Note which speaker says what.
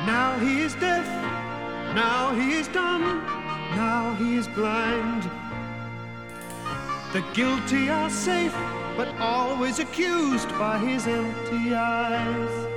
Speaker 1: Now he is deaf, now he is dumb, now he is blind. The guilty are safe, but always accused by his empty eyes.